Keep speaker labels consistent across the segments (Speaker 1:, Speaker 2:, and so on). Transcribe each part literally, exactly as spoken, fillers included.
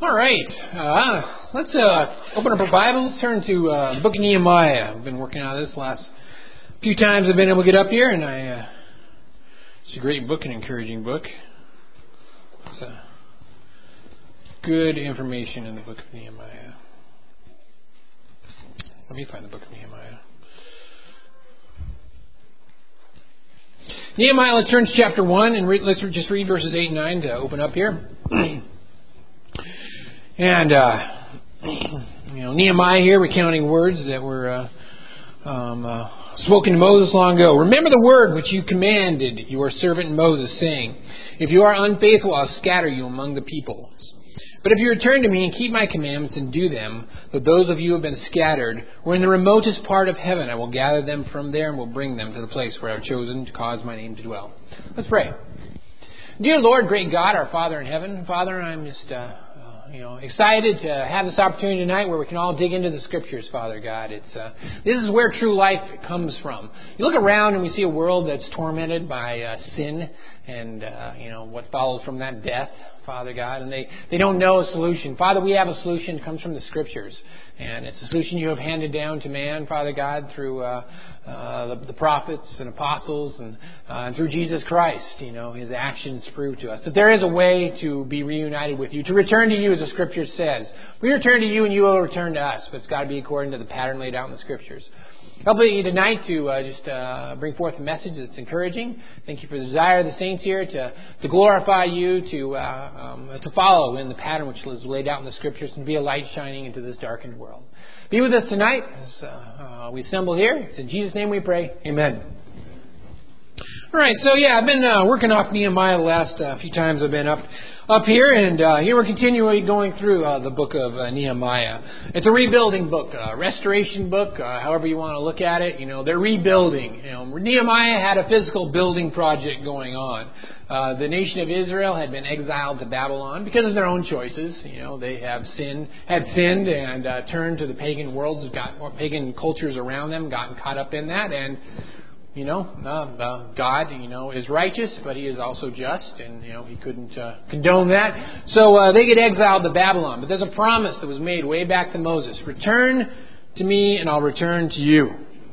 Speaker 1: All right, uh, let's uh, open up our Bibles, turn to uh, the book of Nehemiah. I've been working on this last few times I've been able to get up here, and I uh, it's a great book, an encouraging book. It's uh, good information in the book of Nehemiah. Let me find the book of Nehemiah. Nehemiah, let's turn to chapter one, and re- let's just read verses eight and nine to open up here. And, uh, you know, Nehemiah here recounting words that were uh, um, uh, spoken to Moses long ago. Remember the word which you commanded your servant Moses, saying, if you are unfaithful, I'll scatter you among the peoples. But if you return to me and keep my commandments and do them, though those of you who have been scattered were in the remotest part of heaven, I will gather them from there and will bring them to the place where I have chosen to cause my name to dwell. Let's pray. Dear Lord, great God, our Father in heaven, Father, I'm just... Uh, You know, excited to have this opportunity tonight where we can all dig into the Scriptures, Father God. It's uh, this is where true life comes from. You look around and we see a world that's tormented by uh, sin and, uh, you know, what follows from that, death, Father God. And they, they don't know a solution. Father, we have a solution. It comes from the Scriptures. And it's a solution you have handed down to man, Father God, through uh, uh, the, the prophets and apostles and, uh, and through Jesus Christ. You know, His actions prove to us that there is a way to be reunited with you, to return to you as the Scripture says. We return to you and you will return to us, but it's got to be according to the pattern laid out in the Scriptures. Help you tonight to uh, just uh, bring forth a message that's encouraging. Thank you for the desire of the saints here to, to glorify you, to uh, um, to follow in the pattern which is laid out in the Scriptures, and be a light shining into this darkened world. Be with us tonight as uh, uh, we assemble here. It's in Jesus' name we pray. Amen. All right, so yeah, I've been uh, working off Nehemiah the last uh, few times I've been up up here, and uh, here we're continually going through uh, the book of uh, Nehemiah. It's a rebuilding book, a restoration book, uh, however you want to look at it. You know, they're rebuilding. You know, Nehemiah had a physical building project going on. Uh, the nation of Israel had been exiled to Babylon because of their own choices. You know, they have sinned, had sinned, and uh, turned to the pagan worlds, got pagan cultures around them, gotten caught up in that, and You know, uh, uh, God, you know, is righteous, but He is also just, and, you know, He couldn't uh, condone that. So uh, they get exiled to Babylon. But there's a promise that was made way back to Moses. Return to me, and I'll return to you.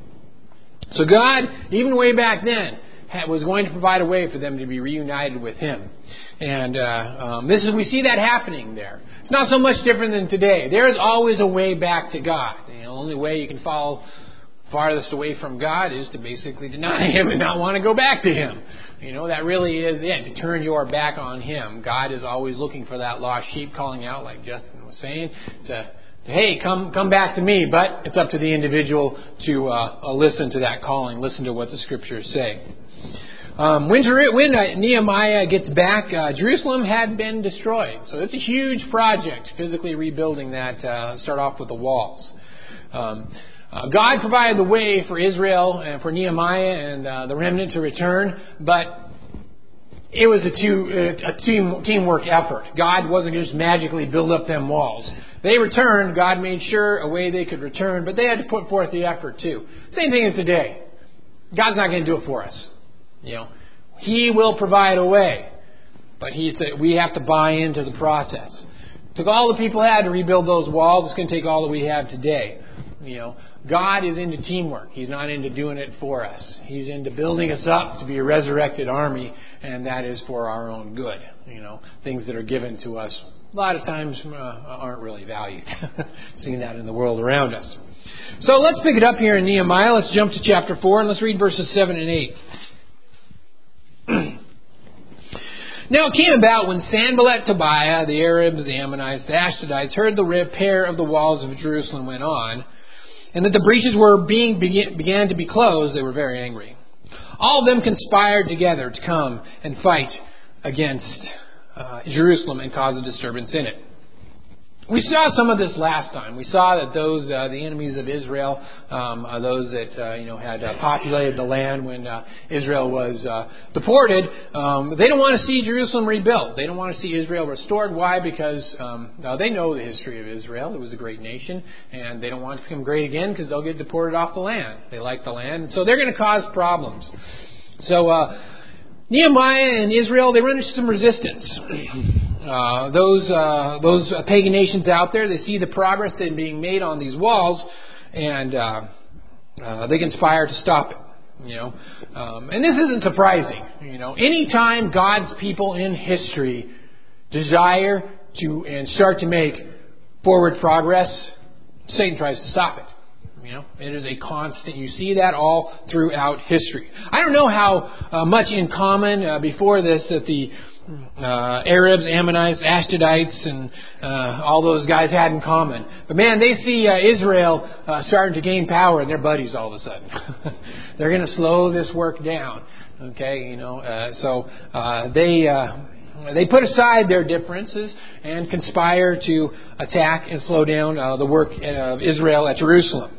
Speaker 1: So God, even way back then, was going to provide a way for them to be reunited with Him. And uh, um, this is we see that happening there. It's not so much different than today. There is always a way back to God. You know, the only way you can follow farthest away from God is to basically deny Him and not want to go back to Him. You know, that really is it, to turn your back on Him. God is always looking for that lost sheep, calling out, like Justin was saying, to, to hey, come come back to me. But it's up to the individual to uh, listen to that calling, listen to what the Scriptures say. Um, when when uh, Nehemiah gets back, uh, Jerusalem had been destroyed. So it's a huge project, physically rebuilding that, uh, start off with the walls. Um Uh, God provided the way for Israel and for Nehemiah and uh, the remnant to return, but it was a, two, a team, teamwork effort. God wasn't just magically build up them walls. They returned. God made sure a way they could return, but they had to put forth the effort too. Same thing as today. God's not going to do it for us. You know, He will provide a way, but he, we have to buy into the process. It took all the people had to rebuild those walls. It's going to take all that we have today. You know, God is into teamwork. He's not into doing it for us. He's into building us up to be a resurrected army, and that is for our own good. You know, things that are given to us a lot of times uh, aren't really valued. Seeing that in the world around us. So let's pick it up here in Nehemiah. Let's jump to chapter four, and let's read verses seven and eight. Now it came about when Sanballat, Tobiah, the Arabs, the Ammonites, the Ashdodites heard the repair of the walls of Jerusalem went on, and that the breaches were being began to be closed, they were very angry. All of them conspired together to come and fight against uh, Jerusalem and cause a disturbance in it. We saw some of this last time. We saw that those, uh, the enemies of Israel, um, uh, those that, uh, you know, had uh, populated the land when uh, Israel was uh, deported, um, they don't want to see Jerusalem rebuilt. They don't want to see Israel restored. Why? Because um, now they know the history of Israel. It was a great nation, and they don't want it to become great again because they'll get deported off the land. They like the land, so they're going to cause problems. So, uh, Nehemiah and Israel, they run into some resistance. Uh, those uh, those pagan nations out there, they see the progress that's being made on these walls, and uh, uh, they conspire to stop it. You know, um, and this isn't surprising. You know, anytime God's people in history desire to and start to make forward progress, Satan tries to stop it. You know, it is a constant. You see that all throughout history. I don't know how uh, much in common uh, before this that the uh, Arabs, Ammonites, Ashdodites, and uh, all those guys had in common. But man, they see uh, Israel uh, starting to gain power, and they're buddies all of a sudden. They're going to slow this work down. Okay, you know, uh, so uh, they. Uh, They put aside their differences and conspire to attack and slow down uh, the work of Israel at Jerusalem.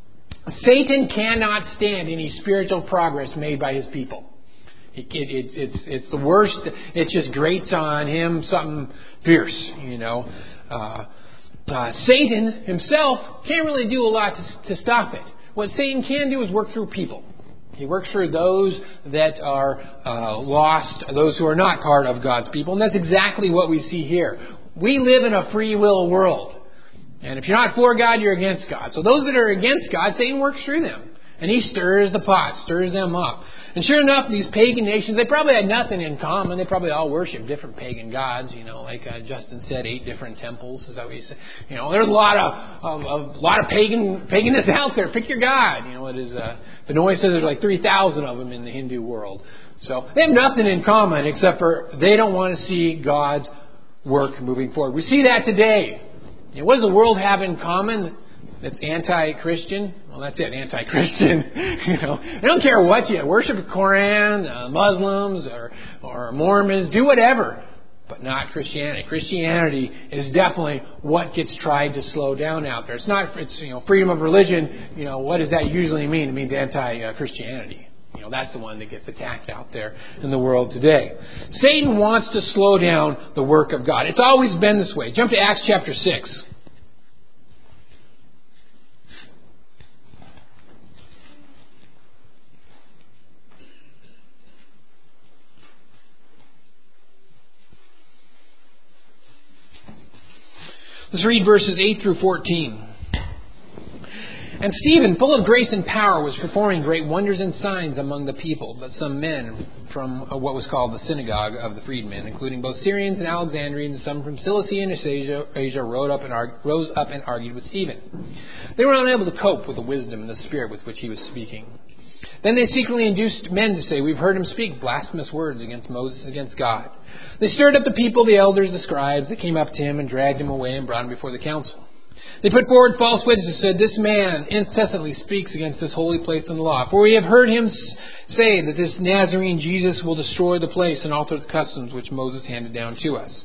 Speaker 1: Satan cannot stand any spiritual progress made by his people. It, it, it's, it's, it's the worst. It just grates on him something fierce, you know. Uh, uh, Satan himself can't really do a lot to, to stop it. What Satan can do is work through people. He works for those that are uh, lost, those who are not part of God's people. And that's exactly what we see here. We live in a free will world. And if you're not for God, you're against God. So those that are against God, Satan works through them. And he stirs the pot, stirs them up. And sure enough, these pagan nations, they probably had nothing in common. They probably all worship different pagan gods. You know, like uh, Justin said, eight different temples. Is that what you said? You know, there's a lot of, of, of a lot of pagan paganness out there. Pick your god. You know, it is. Uh, Benoit says there's like three thousand of them in the Hindu world. So they have nothing in common except for they don't want to see God's work moving forward. We see that today. You know, what does the world have in common that's anti-Christian? Well, that's it, anti-Christian. You know, they don't care what you worship the Koran, uh, Muslims or or Mormons, do whatever, but not Christianity. Christianity is definitely what gets tried to slow down out there. It's not, it's you know, freedom of religion. You know, what does that usually mean? It means anti-Christianity. You know, that's the one that gets attacked out there in the world today. Satan wants to slow down the work of God. It's always been this way. Jump to Acts chapter six. Let's read verses eight through fourteen. And Stephen, full of grace and power, was performing great wonders and signs among the people. But some men from what was called the synagogue of the freedmen, including both Syrians and Alexandrians, and some from Cilicia and Asia, Asia rose, up and arg- rose up and argued with Stephen. They were unable to cope with the wisdom and the spirit with which he was speaking. Then they secretly induced men to say, "We've heard him speak blasphemous words against Moses, against God." They stirred up the people, the elders, the scribes, that came up to him and dragged him away and brought him before the council. They put forward false witnesses and said, "This man incessantly speaks against this holy place and the law. For we have heard him say that this Nazarene Jesus will destroy the place and alter the customs which Moses handed down to us."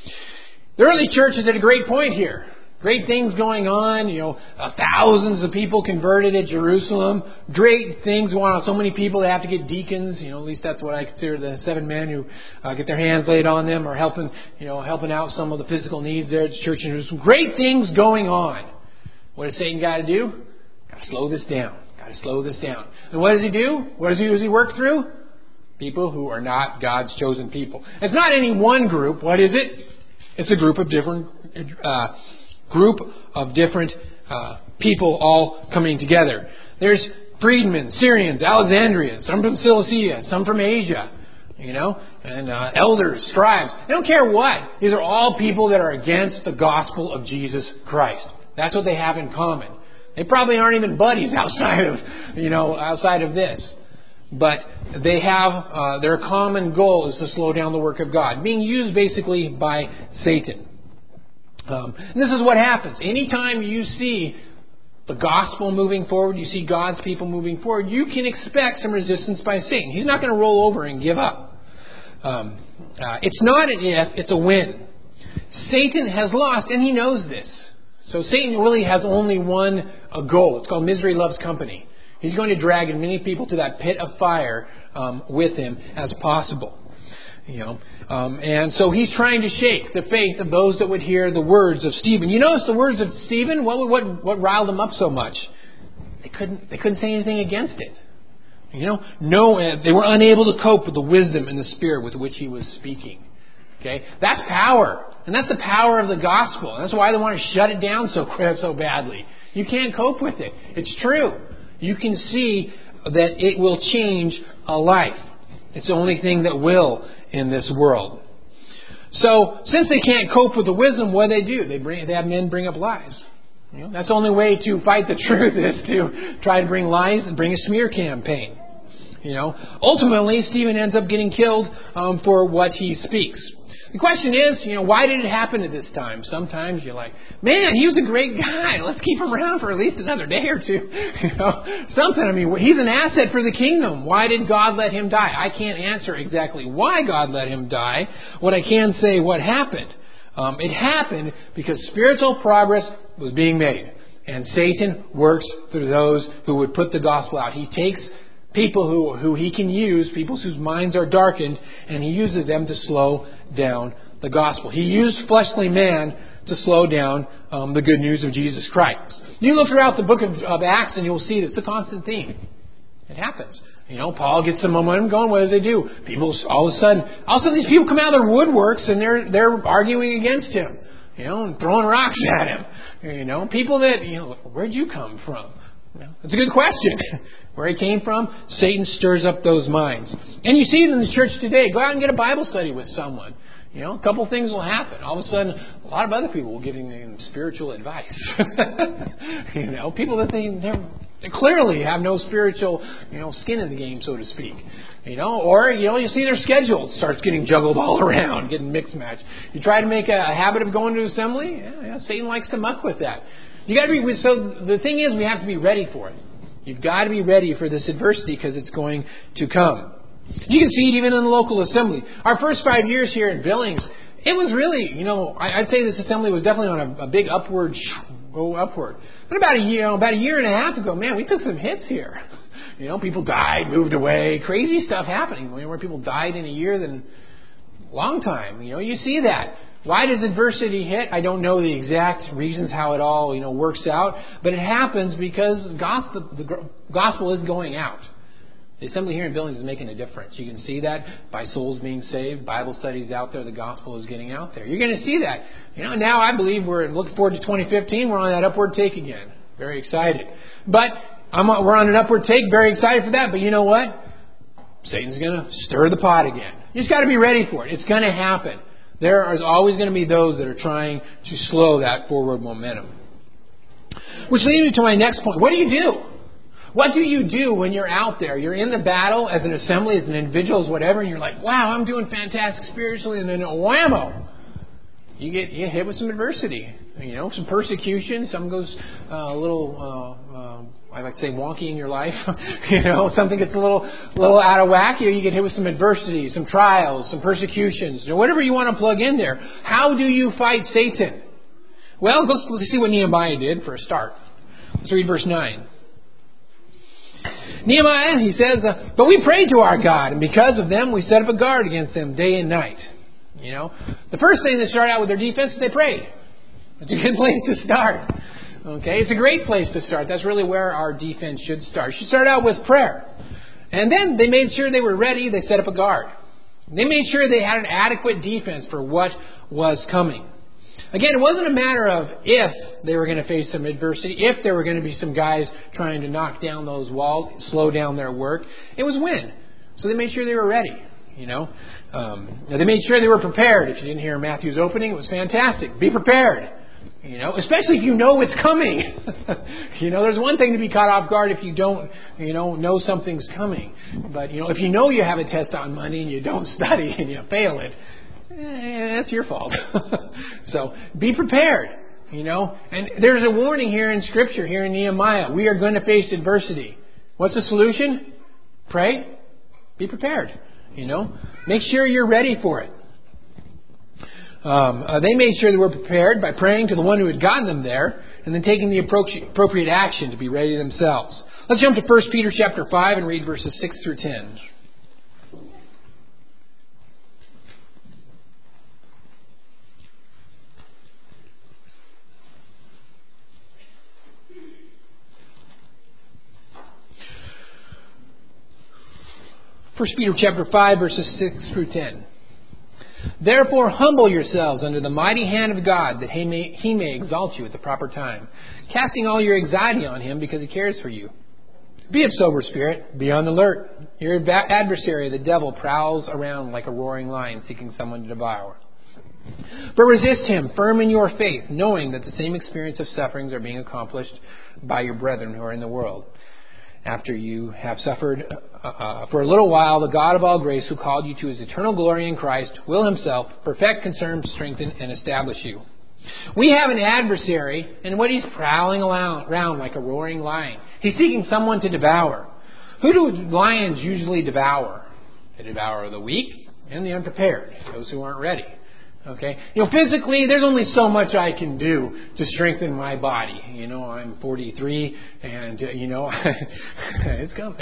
Speaker 1: The early church is at a great point here. Great things going on, you know, uh, thousands of people converted at Jerusalem. Great things going on. So many people, they have to get deacons. You know, at least that's what I consider the seven men who uh, get their hands laid on them or helping, you know, helping out some of the physical needs there at the church in Jerusalem. Great things going on. What does Satan got to do? Got to slow this down. Got to slow this down. And what does he do? What does he, does he work through? People who are not God's chosen people. It's not any one group. What is it? It's a group of different uh group of different uh, people all coming together. There's freedmen, Syrians, Alexandrians, some from Cilicia, some from Asia, you know, and uh, elders, scribes. They don't care what. These are all people that are against the gospel of Jesus Christ. That's what they have in common. They probably aren't even buddies outside of, you know, outside of this. But they have, uh, their common goal is to slow down the work of God, being used basically by Satan. Um, and this is what happens. Anytime you see the gospel moving forward, you see God's people moving forward, you can expect some resistance by Satan. He's not going to roll over and give up. Um, uh, it's not an if, it's a when. Satan has lost, and he knows this. So Satan really has only one a goal. It's called misery loves company. He's going to drag as many people to that pit of fire um, with him as possible. You know, um, and so he's trying to shake the faith of those that would hear the words of Stephen. You notice the words of Stephen? What what what riled them up so much? They couldn't they couldn't say anything against it. You know, no, they were unable to cope with the wisdom and the spirit with which he was speaking. Okay, that's power, and that's the power of the gospel. And that's why they want to shut it down so so badly. You can't cope with it. It's true. You can see that it will change a life. It's the only thing that will in this world. So, since they can't cope with the wisdom, what do they do? They bring, they have men bring up lies. You know, that's the only way to fight the truth is to try to bring lies and bring a smear campaign. You know, ultimately, Stephen ends up getting killed um, for what he speaks. The question is, you know, why did it happen at this time? Sometimes you're like, man, he was a great guy. Let's keep him around for at least another day or two. You know, something. I mean, he's an asset for the kingdom. Why did God let him die? I can't answer exactly why God let him die. What I can say, what happened. Um, it happened because spiritual progress was being made. And Satan works through those who would put the gospel out. He takes people who, who he can use, people whose minds are darkened, and he uses them to slow down the gospel. He used fleshly man to slow down um, the good news of Jesus Christ. You look throughout the book of, of Acts and you'll see it's a constant theme. It happens. You know, Paul gets some momentum going. What does he do? People all of a sudden, all of a sudden these people come out of their woodworks and they're they're arguing against him. You know, and throwing rocks at him. You know, people that, you know, where'd you come from? You know, it's a good question. Where he came from, Satan stirs up those minds. And you see it in the church today. Go out and get a Bible study with someone. You know, a couple things will happen. All of a sudden, a lot of other people will give them spiritual advice. You know, people that they, they clearly have no spiritual, you know, skin in the game, so to speak. You know, or, you know, you see their schedule starts getting juggled all around, getting mixed matched. You try to make a habit of going to assembly, yeah, yeah, Satan likes to muck with that. You got to be, so the thing is, we have to be ready for it. You've got to be ready for this adversity because it's going to come. You can see it even in the local assembly. Our first five years here in Billings, it was really, you know, I'd say this assembly was definitely on a, a big upward, go upward. But about a year, about a year and a half ago, man, we took some hits here. You know, people died, moved away, crazy stuff happening. Where people died in a year, then a long time. You know, you see that. Why does adversity hit? I don't know the exact reasons how it all, you know, works out, but it happens because gospel, the gospel is going out. The assembly here in Billings is making a difference. You can see that by souls being saved, Bible studies out there, the gospel is getting out there. You're going to see that. You know, now I believe we're looking forward to twenty fifteen. We're on that upward take again. Very excited. But I'm, we're on an upward take. Very excited for that. But you know what? Satan's going to stir the pot again. You just got to be ready for it. It's going to happen. There is always going to be those that are trying to slow that forward momentum. Which leads me to my next point. What do you do? What do you do when you're out there? You're in the battle as an assembly, as an individual, as whatever, and you're like, wow, I'm doing fantastic spiritually, and then whammo! You get, you get hit with some adversity. You know, some persecution. Some goes uh, a little, uh, uh, I like to say, wonky in your life. You know, something gets a little, little out of whack. You, you get hit with some adversity, some trials, some persecutions. You know, whatever you want to plug in there. How do you fight Satan? Well, let's, let's see what Nehemiah did for a start. Let's read verse nine. Nehemiah, he says, uh, but we prayed to our God, and because of them, we set up a guard against them day and night. You know, the first thing they start out with their defense is they prayed. It's a good place to start. Okay, it's a great place to start. That's really where our defense should start. It should start out with prayer. And then they made sure they were ready. They set up a guard. They made sure they had an adequate defense for what was coming. Again, it wasn't a matter of if they were going to face some adversity, if there were going to be some guys trying to knock down those walls, slow down their work. It was when. So they made sure they were ready. You know, um, they made sure they were prepared. If you didn't hear Matthew's opening, it was fantastic. Be prepared. You know, especially if you know it's coming. You know, there's one thing to be caught off guard if you don't, you know, know something's coming. But, you know, if you know you have a test on Monday and you don't study and you fail it, eh, that's your fault. So be prepared, you know. And there's a warning here in Scripture, here in Nehemiah. We are going to face adversity. What's the solution? Pray. Be prepared, you know. Make sure you're ready for it. Um, uh, they made sure they were prepared by praying to the one who had gotten them there and then taking the appropriate action to be ready themselves. Let's jump to First Peter chapter five and read verses six through ten. First Peter chapter five, verses six through ten. Therefore humble yourselves under the mighty hand of God, that he may, he may exalt you at the proper time, casting all your anxiety on him because he cares for you. Be of sober spirit, be on the alert. Your adversary, the devil, prowls around like a roaring lion, seeking someone to devour. But resist him, firm in your faith, knowing that the same experience of sufferings are being accomplished by your brethren who are in the world. After you have suffered uh, uh, for a little while, the God of all grace, who called you to his eternal glory in Christ, will himself perfect, confirm, strengthen, and establish you. We have an adversary, and what he's prowling around like a roaring lion. He's seeking someone to devour. Who do lions usually devour? They devour the weak and the unprepared, those who aren't ready. Okay, you know, physically, there's only so much I can do to strengthen my body. You know, I'm forty-three, and uh, you know, it's coming.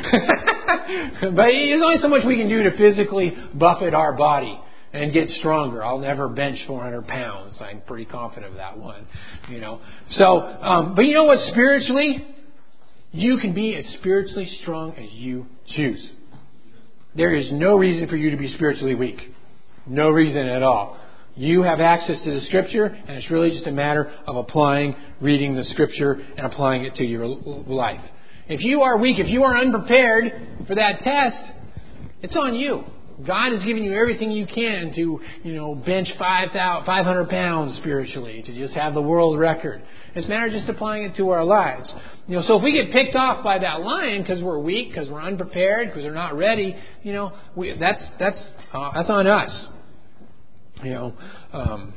Speaker 1: But there's only so much we can do to physically buffet our body and get stronger. I'll never bench four hundred pounds. I'm pretty confident of that one. You know, so, um, but you know what? Spiritually, you can be as spiritually strong as you choose. There is no reason for you to be spiritually weak. No reason at all. You have access to the Scripture, and it's really just a matter of applying, reading the Scripture, and applying it to your life. If you are weak, if you are unprepared for that test, it's on you. God has given you everything you can to, you know, bench five hundred pounds spiritually, to just have the world record. It's a matter of just applying it to our lives. You know, so if we get picked off by that lion because we're weak, because we're unprepared, because we're not ready, you know, we, that's that's uh, that's on us. You know, um,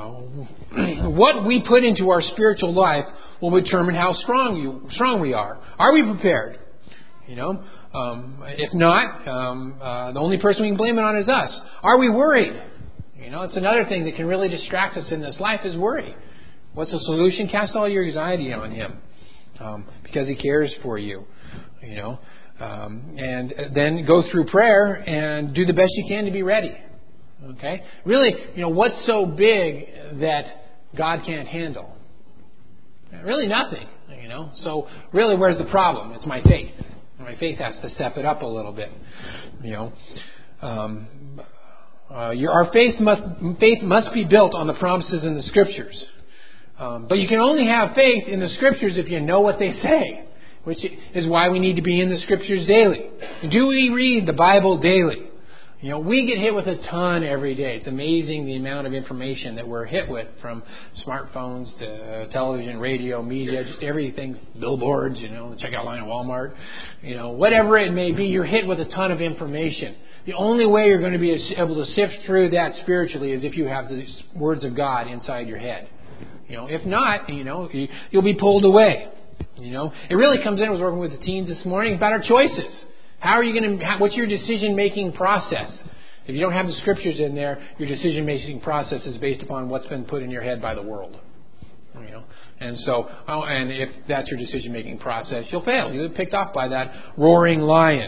Speaker 1: uh, what we put into our spiritual life will determine how strong you strong we are. Are we prepared? You know, um, if not, um, uh, the only person we can blame it on is us. Are we worried? You know, it's another thing that can really distract us in this life is worry. What's the solution? Cast all your anxiety on him, um, because he cares for you. You know, um, and then go through prayer and do the best you can to be ready. Okay, really, you know, what's so big that God can't handle? Really, nothing. You know, so really, where's the problem? It's my faith. My faith has to step it up a little bit. You know, um, uh, your, our faith must faith must be built on the promises in the Scriptures. Um, but you can only have faith in the Scriptures if you know what they say, which is why we need to be in the Scriptures daily. Do we read the Bible daily? You know, we get hit with a ton every day. It's amazing the amount of information that we're hit with, from smartphones to television, radio, media, just everything, billboards, you know, the checkout line at Walmart, you know, whatever it may be, you're hit with a ton of information. The only way you're going to be able to sift through that spiritually is if you have the words of God inside your head. You know, if not, you know, you'll be pulled away. You know, it really comes in. I was working with the teens this morning about our choices. How are you going to? What's your decision-making process? If you don't have the Scriptures in there, your decision-making process is based upon what's been put in your head by the world. You know, and so, oh, and if that's your decision-making process, you'll fail. You'll get picked off by that roaring lion.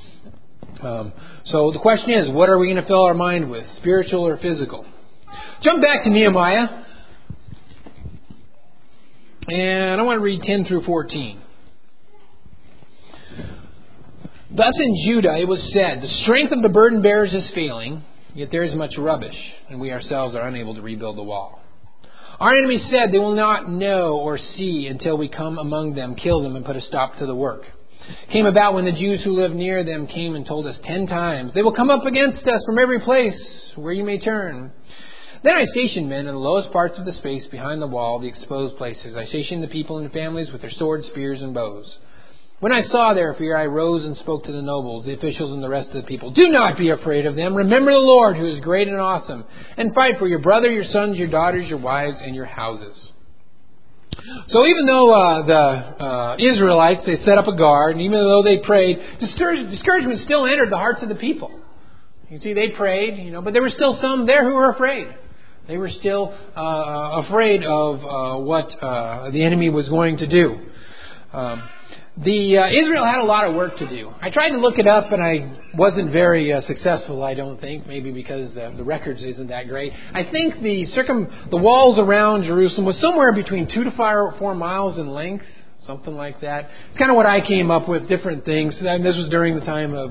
Speaker 1: Um, so the question is, what are we going to fill our mind with, spiritual or physical? Jump back to Nehemiah, and I want to read ten through fourteen. Thus in Judah it was said, the strength of the burden bearers is failing, yet there is much rubbish, and we ourselves are unable to rebuild the wall. Our enemies said they will not know or see until we come among them, kill them, and put a stop to the work. It came about when the Jews who lived near them came and told us ten times, they will come up against us from every place where you may turn. Then I stationed men in the lowest parts of the space behind the wall, the exposed places. I stationed the people in families with their swords, spears, and bows. When I saw their fear, I rose and spoke to the nobles, the officials, and the rest of the people. Do not be afraid of them. Remember the Lord, who is great and awesome, and fight for your brother, your sons, your daughters, your wives, and your houses. So even though uh, the uh, Israelites, they set up a guard, and even though they prayed, discouragement still entered the hearts of the people. You see, they prayed, you know, but there were still some there who were afraid. They were still uh, afraid of uh, what uh, the enemy was going to do. Um, The uh, Israel had a lot of work to do. I tried to look it up, and I wasn't very uh, successful. I don't think, maybe because the, the records isn't that great. I think the circum the walls around Jerusalem was somewhere between two to five or four miles in length, something like that. It's kind of what I came up with, different things. And this was during the time of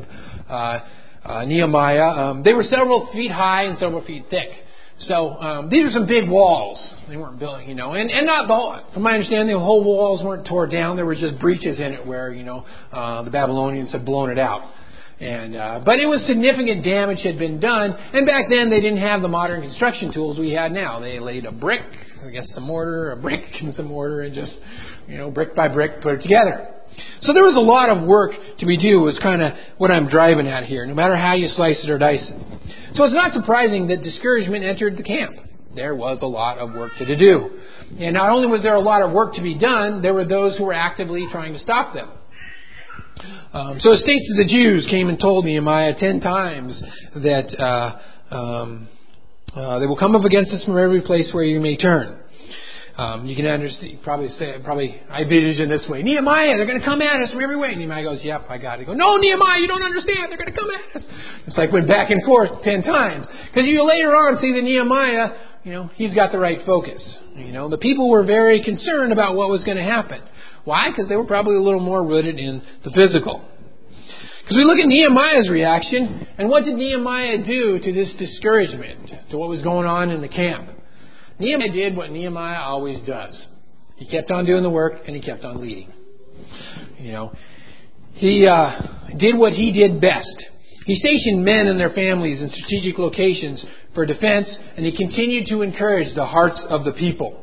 Speaker 1: uh, uh, Nehemiah. Um, they were several feet high and several feet thick. So um, these are some big walls. They weren't building, you know, and, and not the whole, from my understanding, the whole walls weren't tore down. There were just breaches in it where, you know, uh, the Babylonians had blown it out. And uh, but it was significant damage had been done. And back then they didn't have the modern construction tools we had now. They laid a brick, I guess some mortar, a brick and some mortar, and just, you know, brick by brick put it together. So there was a lot of work to be done, is kind of what I'm driving at here, no matter how you slice it or dice it. So it's not surprising that discouragement entered the camp. There was a lot of work to do. And not only was there a lot of work to be done, there were those who were actively trying to stop them. Um, so it states that the Jews came and told Nehemiah ten times that uh, um, uh, they will come up against us from every place where you may turn. Um, you can understand, probably say, probably I envision this way. Nehemiah, they're going to come at us from every way. Nehemiah goes, yep, I got it. Go, no, Nehemiah, you don't understand. They're going to come at us. It's like went back and forth ten times. Because you later on see that Nehemiah, you know, he's got the right focus. You know, the people were very concerned about what was going to happen. Why? Because they were probably a little more rooted in the physical. Because we look at Nehemiah's reaction, and what did Nehemiah do to this discouragement, to what was going on in the camp? Nehemiah did what Nehemiah always does. He kept on doing the work, and he kept on leading. You know, he uh, did what he did best. He stationed men and their families in strategic locations for defense, and he continued to encourage the hearts of the people.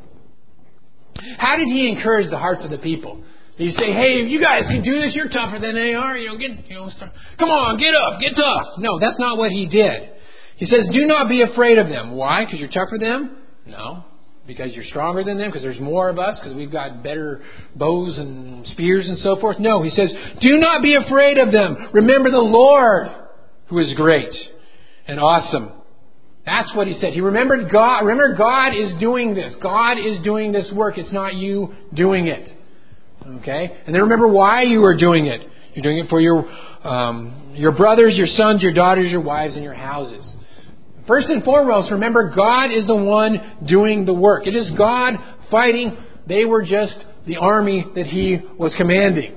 Speaker 1: How did he encourage the hearts of the people? Did he say, "Hey, you guys can do this. You're tougher than they are. You know, get, you know, start, come on, get up, get tough." No, that's not what he did. He says, "Do not be afraid of them." Why? Because you're tougher than them? No. Because you're stronger than them? Because there's more of us? Because we've got better bows and spears and so forth? No. He says, "Do not be afraid of them. Remember the Lord, who is great and awesome." That's what he said. He remembered God. Remember, God is doing this. God is doing this work. It's not you doing it. Okay? And then remember why you are doing it. You're doing it for your um, your brothers, your sons, your daughters, your wives, and your houses. First and foremost, remember, God is the one doing the work. It is God fighting. They were just the army that He was commanding.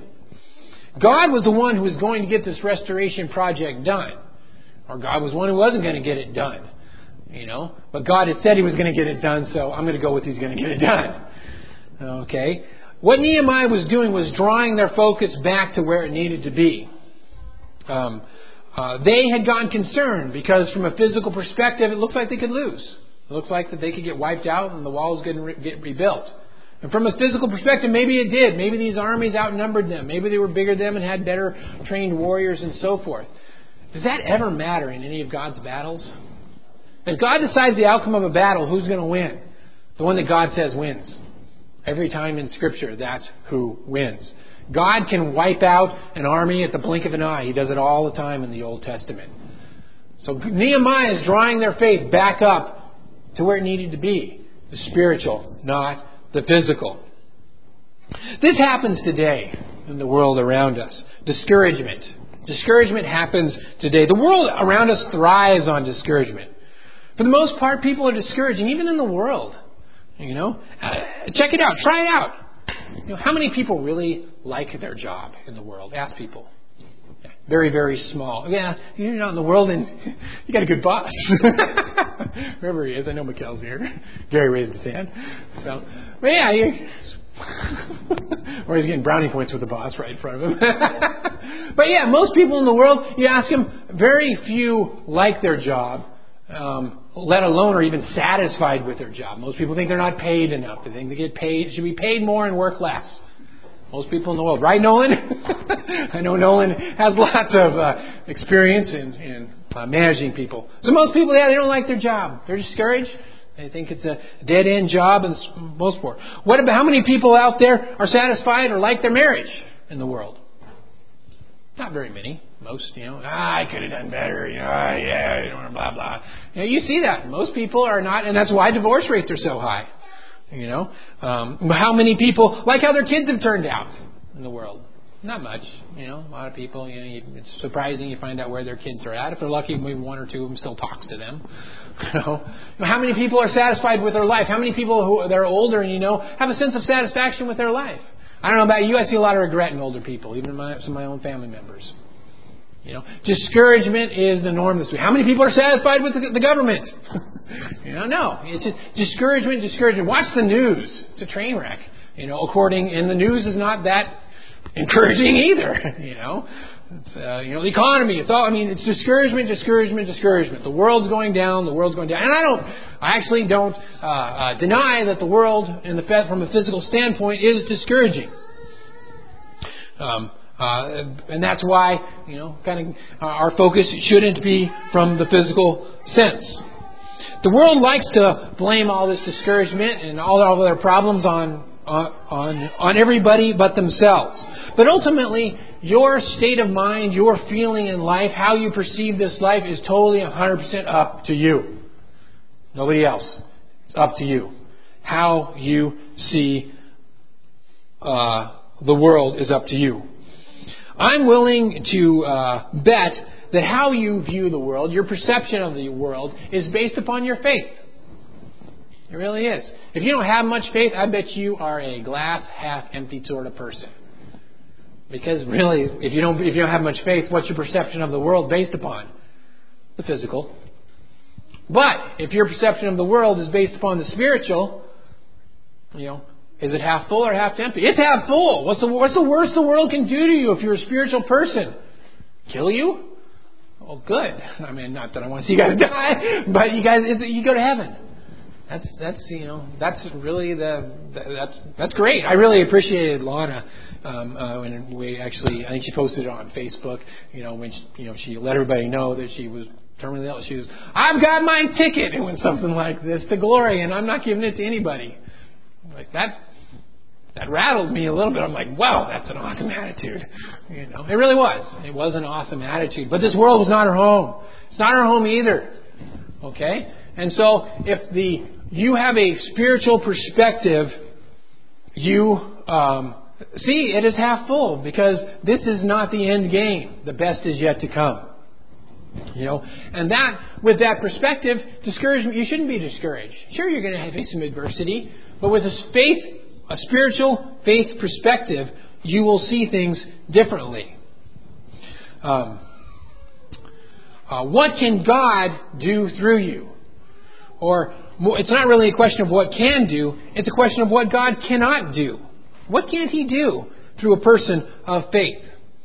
Speaker 1: God was the one who was going to get this restoration project done. Or God was one who wasn't going to get it done. You know, but God had said He was going to get it done, so I'm going to go with He's going to get it done. Okay? What Nehemiah was doing was drawing their focus back to where it needed to be. Um, uh, they had gotten concerned because from a physical perspective, it looks like they could lose. It looks like that they could get wiped out and the walls get, re- get rebuilt. And from a physical perspective, maybe it did. Maybe these armies outnumbered them. Maybe they were bigger than them and had better trained warriors and so forth. Does that ever matter in any of God's battles? If God decides the outcome of a battle, who's going to win? The one that God says wins. Every time in Scripture, that's who wins. God can wipe out an army at the blink of an eye. He does it all the time in the Old Testament. So Nehemiah is drawing their faith back up to where it needed to be. The spiritual, not the physical. This happens today in the world around us. Discouragement. Discouragement happens today. The world around us thrives on discouragement. For the most part, people are discouraging, even in the world. You know, uh, check it out. Try it out. You know, how many people really like their job in the world? Ask people. Yeah, very, very small. Yeah, you're not in the world, and you got a good boss. Wherever he is, I know Mikkel's here. Gary raised his hand. So, but yeah, you. Or he's getting brownie points with the boss right in front of him. But yeah, most people in the world, you ask them, very few like their job. Um, let alone are even satisfied with their job. Most people think they're not paid enough. They think they get paid, should be paid more and work less. Most people in the world. Right, Nolan? I know Nolan has lots of uh, experience in, in uh, managing people. So most people, yeah, they don't like their job. They're discouraged. They think it's a dead-end job and most part. What about how many people out there are satisfied or like their marriage in the world? Not very many. Most, you know, ah, I could have done better, you know, ah, yeah, you know, blah, blah. You know, you see that. Most people are not, and that's why divorce rates are so high. You know, um, how many people like how their kids have turned out in the world? Not much. You know, a lot of people, you know, you, it's surprising you find out where their kids are at. If they're lucky, maybe one or two of them still talks to them. You know, how many people are satisfied with their life? How many people who they're older and, you know, have a sense of satisfaction with their life? I don't know about you. I see a lot of regret in older people, even in my, some of my own family members. You know, discouragement is the norm this week. How many people are satisfied with the, the government? you know, no. It's just discouragement, discouragement. Watch the news. It's a train wreck. You know, according, and the news is not that encouraging either. You know, it's, uh, you know, the economy. It's all. I mean, it's discouragement, discouragement, discouragement. The world's going down. The world's going down. And I don't. I actually don't uh, uh, deny that the world, in the from a physical standpoint, is discouraging. Um. Uh, and that's why, you know, kind of uh, our focus shouldn't be from the physical sense. The world likes to blame all this discouragement and all of their problems on uh, on on everybody but themselves. But ultimately, your state of mind, your feeling in life, how you perceive this life is totally one hundred percent up to you. Nobody else. It's up to you. How you see uh, the world is up to you. I'm willing to uh, bet that how you view the world, your perception of the world, is based upon your faith. It really is. If you don't have much faith, I bet you are a glass half empty sort of person. Because really, if you don't if you don't have much faith, what's your perception of the world based upon? The physical. But if your perception of the world is based upon the spiritual, you know, is it half full or half empty? It's half full. What's the, what's the worst the world can do to you if you're a spiritual person? Kill you? Well, good. I mean, not that I want to see you guys die, but you guys, you go to heaven. That's that's you know that's really the that's that's great. I really appreciated Lana um, uh, when we actually I think she posted it on Facebook. You know when she, you know she let everybody know that she was terminally ill. She was I've got my ticket. It went something like this to glory, and I'm not giving it to anybody. Like that. That rattled me a little bit. I'm like, wow, that's an awesome attitude. You know, it really was. It was an awesome attitude. But this world was not her home. It's not her home either. Okay? And so if the you have a spiritual perspective, you um, see it is half full because this is not the end game. The best is yet to come. You know, and that with that perspective, discouragement, you shouldn't be discouraged. Sure, you're going to face some adversity, but with a faith. A spiritual faith perspective, you will see things differently. Um, uh, what can God do through you? Or it's not really a question of what can do, it's a question of what God cannot do. What can't He do through a person of faith?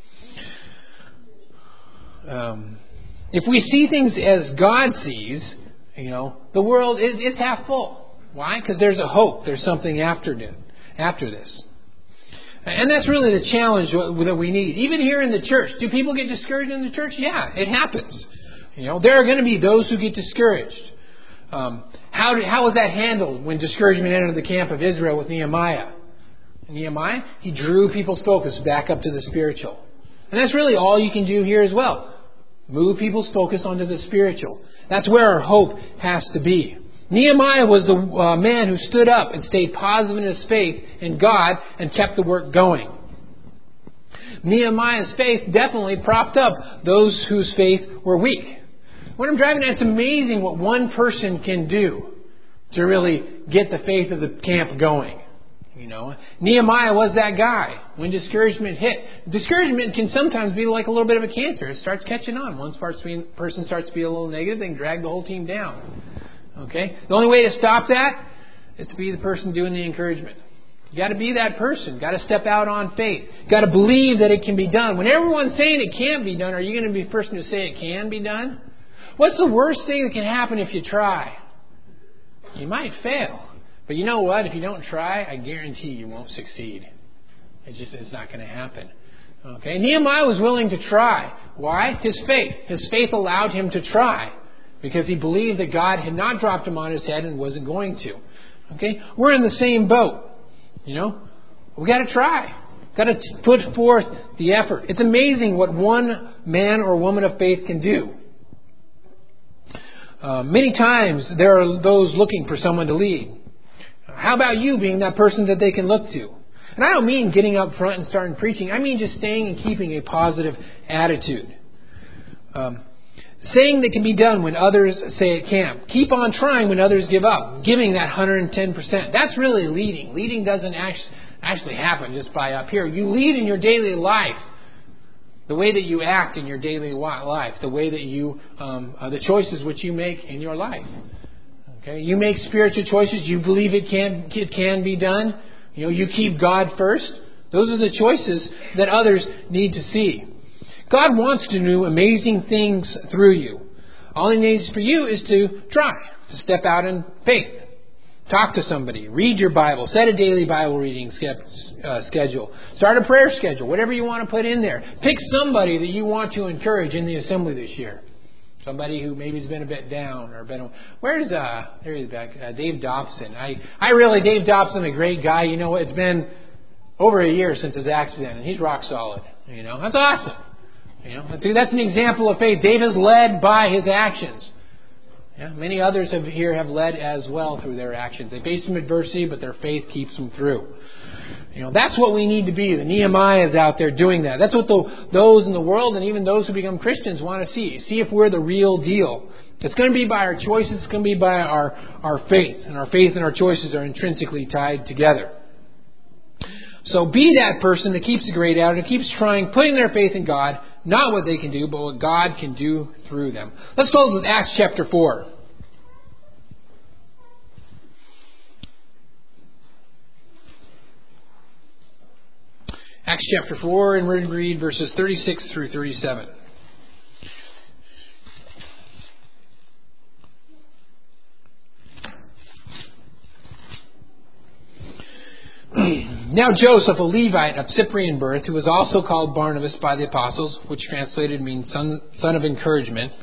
Speaker 1: Um, if we see things as God sees, you know, the world is it's half full. Why? Because there's a hope. There's something after it. After this. And that's really the challenge that we need. Even here in the church. Do people get discouraged in the church? Yeah, it happens. You know, there are going to be those who get discouraged. Um, how, did, how was that handled when discouragement entered the camp of Israel with Nehemiah? Nehemiah, he drew people's focus back up to the spiritual. And that's really all you can do here as well. Move people's focus onto the spiritual. That's where our hope has to be. Nehemiah was the uh, man who stood up and stayed positive in his faith in God and kept the work going. Nehemiah's faith definitely propped up those whose faith were weak. When I'm driving, it's amazing what one person can do to really get the faith of the camp going. You know, Nehemiah was that guy. When discouragement hit, discouragement can sometimes be like a little bit of a cancer. It starts catching on. Once a person starts to be a little negative, they can drag the whole team down. Okay? The only way to stop that is to be the person doing the encouragement. You got to be that person. Got to step out on faith. Got to believe that it can be done. When everyone's saying it can't be done, are you going to be the person to say it can be done? What's the worst thing that can happen if you try? You might fail. But you know what? If you don't try, I guarantee you won't succeed. It just it's not going to happen. Okay? Nehemiah was willing to try. Why? His faith. His faith allowed him to try. Because he believed that God had not dropped him on his head and wasn't going to. Okay? We're in the same boat. You know? We got to try. Got to put forth the effort. It's amazing what one man or woman of faith can do. Uh, many times there are those looking for someone to lead. How about you being that person that they can look to? And I don't mean getting up front and starting preaching. I mean just staying and keeping a positive attitude. Um, saying that can be done when others say it can't. Keep on trying when others give up. Giving that one hundred ten percent. That's really leading. Leading doesn't actually, actually happen just by up here. You lead in your daily life. the way that you act in your daily life, the way that you, um, uh, the choices which you make in your life. Okay, you make spiritual choices. You believe it can it can be done. You know, you keep God first. Those are the choices that others need to see. God wants to do amazing things through you. All He needs for you is to try, to step out in faith. Talk to somebody. Read your Bible. Set a daily Bible reading uh, schedule. Start a prayer schedule. Whatever you want to put in there. Pick somebody that you want to encourage in the assembly this year. Somebody who maybe has been a bit down or been. Where's uh? There he's back. Uh, Dave Dobson. I I really Dave Dobson, a great guy. You know, it's been over a year since his accident, and he's rock solid. You know, that's awesome. You know, that's, that's an example of faith. Dave is led by his actions. Yeah, many others have here have led as well through their actions. They face some adversity, but their faith keeps them through. You know, that's what we need to be. The Nehemiah is out there doing that. That's what the, those in the world and even those who become Christians want to see. See if we're the real deal. It's going to be by our choices. It's going to be by our, our faith. And our faith and our choices are intrinsically tied together. So be that person that keeps the great attitude, keeps trying, putting their faith in God, not what they can do, but what God can do through them. Let's close with Acts chapter four. Acts chapter four, and we're going to read verses thirty-six through thirty-seven. Now Joseph, a Levite of Cyprian birth, who was also called Barnabas by the apostles, which translated means son, son of encouragement,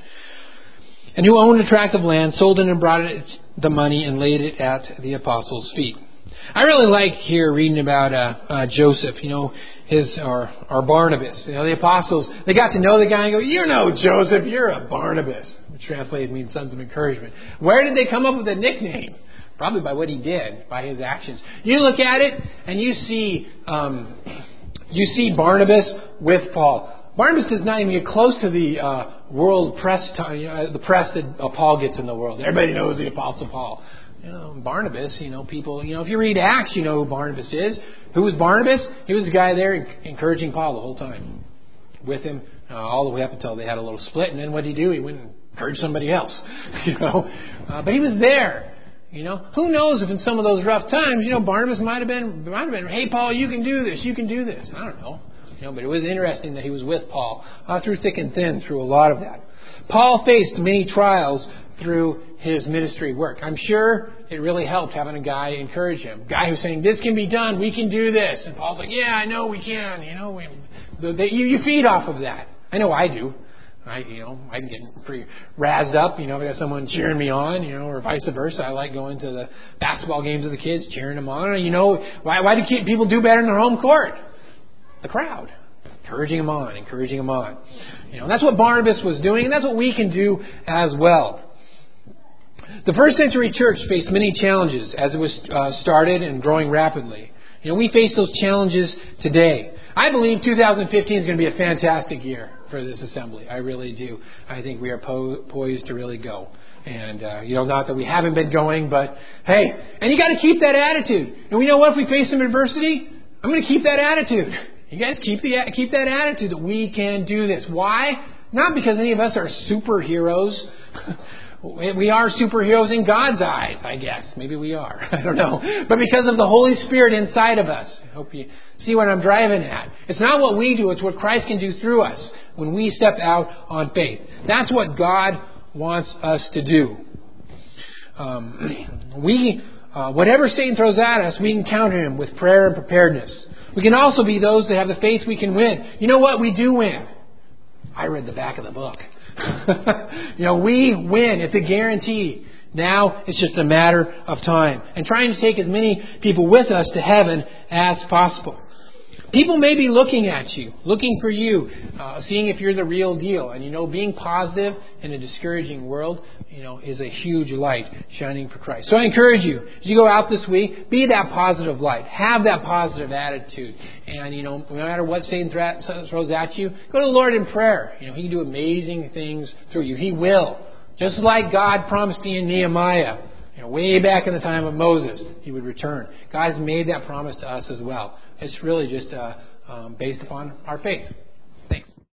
Speaker 1: and who owned a tract of land, sold it and brought it the money and laid it at the apostles' feet. I really like here reading about uh, uh, Joseph, you know, his or, or Barnabas. You know, the apostles, they got to know the guy and go, you know, Joseph, you're a Barnabas, which translated means sons of encouragement. Where did they come up with that nickname? Probably by what he did, by his actions. You look at it and you see, um, you see Barnabas with Paul. Barnabas does not even get close to the uh, world press, t- you know, the press that uh, Paul gets in the world. Everybody knows the Apostle Paul. You know, Barnabas, you know, people, you know, if you read Acts, you know who Barnabas is. Who was Barnabas? He was the guy there encouraging Paul the whole time. With him, uh, all the way up until they had a little split. And then what did he do? He went and encouraged somebody else. You know, uh, but he was there. You know, who knows if in some of those rough times, you know, Barnabas might have been, might have been, hey, Paul, you can do this, you can do this. I don't know. You know, but it was interesting that he was with Paul uh, through thick and thin, through a lot of that. Paul faced many trials through his ministry work. I'm sure it really helped having a guy encourage him. A guy who's saying, this can be done, we can do this. And Paul's like, yeah, I know we can. You know, we, the, the, you, you feed off of that. I know I do. I, you know, I can get pretty razzed up, you know, if I got someone cheering me on, you know, or vice versa. I like going to the basketball games of the kids, cheering them on. You know, why, why do people do better in their home court? The crowd. Encouraging them on, encouraging them on. You know, that's what Barnabas was doing, and that's what we can do as well. The first century church faced many challenges as it was uh, started and growing rapidly. You know, we face those challenges today. I believe two thousand fifteen is going to be a fantastic year for this assembly. I really do. I think we are po- poised to really go. And, uh, you know, not that we haven't been going, but hey, and you got to keep that attitude. And we know what? If we face some adversity, I'm going to keep that attitude. You guys keep the keep that attitude that we can do this. Why? Not because any of us are superheroes. We are superheroes in God's eyes, I guess. Maybe we are. I don't know. But because of the Holy Spirit inside of us. I hope you see what I'm driving at. It's not what we do. It's what Christ can do through us when we step out on faith. That's what God wants us to do. Um, we, uh, whatever Satan throws at us, we can counter him with prayer and preparedness. We can also be those that have the faith we can win. You know what? We do win. I read the back of the book. You know, we win. It's a guarantee. Now it's just a matter of time. And trying to take as many people with us to heaven as possible. People may be looking at you, looking for you, uh, seeing if you're the real deal. And, you know, being positive in a discouraging world, you know, is a huge light shining for Christ. So I encourage you, as you go out this week, be that positive light. Have that positive attitude. And, you know, no matter what Satan throws at you, go to the Lord in prayer. You know, He can do amazing things through you. He will. Just like God promised in Nehemiah, you know, way back in the time of Moses, He would return. God has made that promise to us as well. It's really just uh, um, based upon our faith.